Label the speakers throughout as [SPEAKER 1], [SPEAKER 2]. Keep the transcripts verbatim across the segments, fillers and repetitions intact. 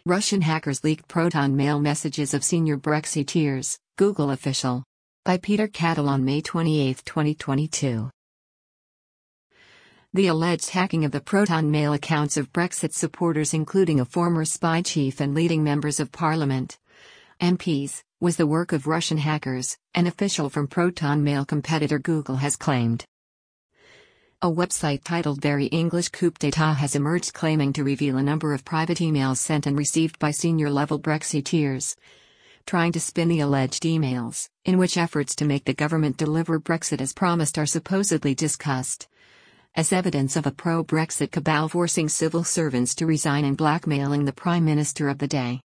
[SPEAKER 1] Russian hackers leaked Proton Mail messages of senior Brexiteers, Google official. By Peter Cattle on May twenty-eighth, twenty twenty-two. The alleged hacking of the Proton Mail accounts of Brexit supporters, including a former spy chief and leading members of parliament, M Ps, was the work of Russian hackers, an official from Proton Mail competitor Google has claimed. A website titled Very English Coup d'etat has emerged claiming to reveal a number of private emails sent and received by senior-level Brexiteers, trying to spin the alleged emails, in which efforts to make the government deliver Brexit as promised are supposedly discussed, as evidence of a pro-Brexit cabal forcing civil servants to resign and blackmailing the Prime Minister of the day.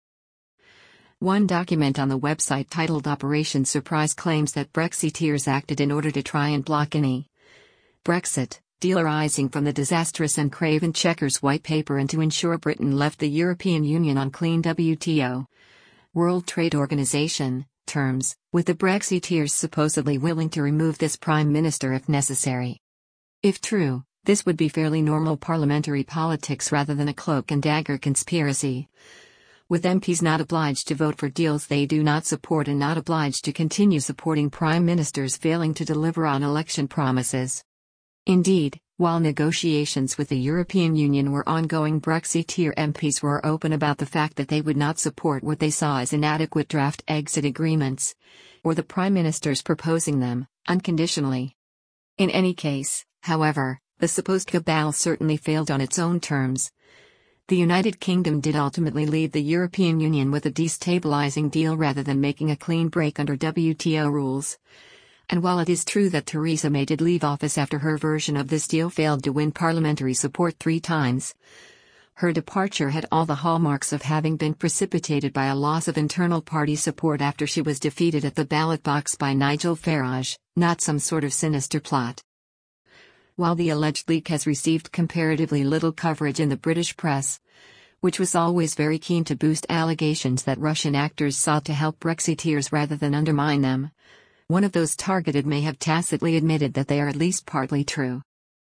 [SPEAKER 1] One document on the website titled Operation Surprise claims that Brexiteers acted in order to try and block any Brexit deal arising from the disastrous and craven Chequers White Paper and to ensure Britain left the European Union on clean W T O, World Trade Organization, terms, with the Brexiteers supposedly willing to remove this Prime Minister if necessary. If true, this would be fairly normal parliamentary politics rather than a cloak and dagger conspiracy, with M Ps not obliged to vote for deals they do not support and not obliged to continue supporting prime ministers failing to deliver on election promises. Indeed, while negotiations with the European Union were ongoing, Brexiteer M Ps were open about the fact that they would not support what they saw as inadequate draft exit agreements, or the prime ministers proposing them, unconditionally. In any case, however, the supposed cabal certainly failed on its own terms. The United Kingdom did ultimately leave the European Union with a destabilizing deal rather than making a clean break under W T O rules. And while it is true that Theresa May did leave office after her version of this deal failed to win parliamentary support three times, her departure had all the hallmarks of having been precipitated by a loss of internal party support after she was defeated at the ballot box by Nigel Farage, not some sort of sinister plot. While the alleged leak has received comparatively little coverage in the British press, which was always very keen to boost allegations that Russian actors sought to help Brexiteers rather than undermine them, one of those targeted may have tacitly admitted that they are at least partly true.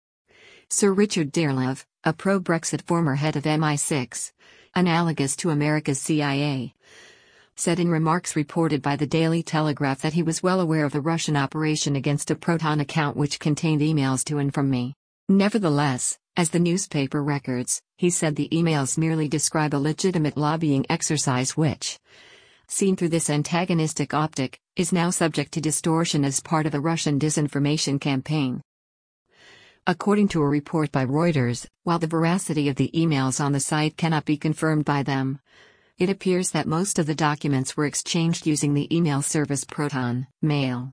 [SPEAKER 1] Sir Richard Dearlove, a pro-Brexit former head of M I six, analogous to America's C I A, said in remarks reported by the Daily Telegraph that he was well aware of the Russian operation against a Proton account which contained emails to and from me. Nevertheless, as the newspaper records, he said the emails merely describe a legitimate lobbying exercise which, seen through this antagonistic optic, is now subject to distortion as part of a Russian disinformation campaign. According to a report by Reuters, while the veracity of the emails on the site cannot be confirmed by them, it appears that most of the documents were exchanged using the email service Proton Mail.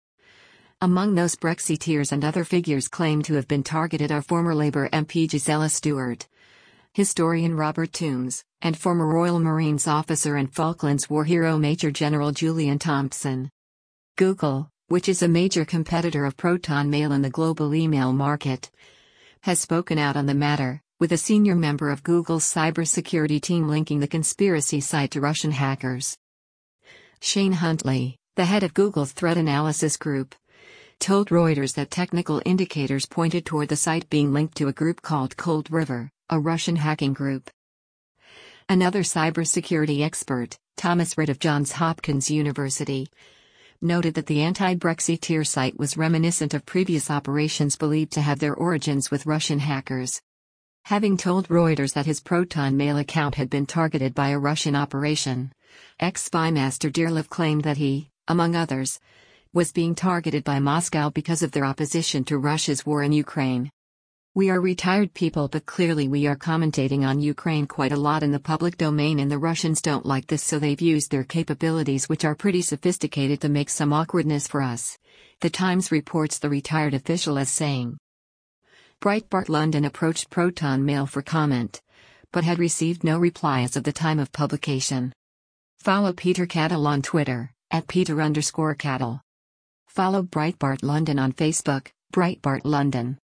[SPEAKER 1] Among those Brexiteers and other figures claimed to have been targeted are former Labour M P Gisela Stewart, historian Robert Toombs, and former Royal Marines officer and Falklands War hero Major General Julian Thompson. Google, which is a major competitor of Proton Mail in the global email market, has spoken out on the matter, with a senior member of Google's cybersecurity team linking the conspiracy site to Russian hackers. Shane Huntley, the head of Google's threat analysis group, told Reuters that technical indicators pointed toward the site being linked to a group called Cold River, a Russian hacking group. Another cybersecurity expert, Thomas Ridd of Johns Hopkins University, noted that the anti-Brexiteer site was reminiscent of previous operations believed to have their origins with Russian hackers. Having told Reuters that his Proton Mail account had been targeted by a Russian operation, ex-spymaster Dearlove claimed that he, among others, was being targeted by Moscow because of their opposition to Russia's war in Ukraine. We are retired people, but clearly we are commentating on Ukraine quite a lot in the public domain, and the Russians don't like this, so they've used their capabilities, which are pretty sophisticated, to make some awkwardness for us. The Times reports the retired official as saying. Breitbart London approached Proton Mail for comment, but had received no reply as of the time of publication. Follow Peter Cattle on Twitter, at Peter underscore Cattle. Follow Breitbart London on Facebook, Breitbart London.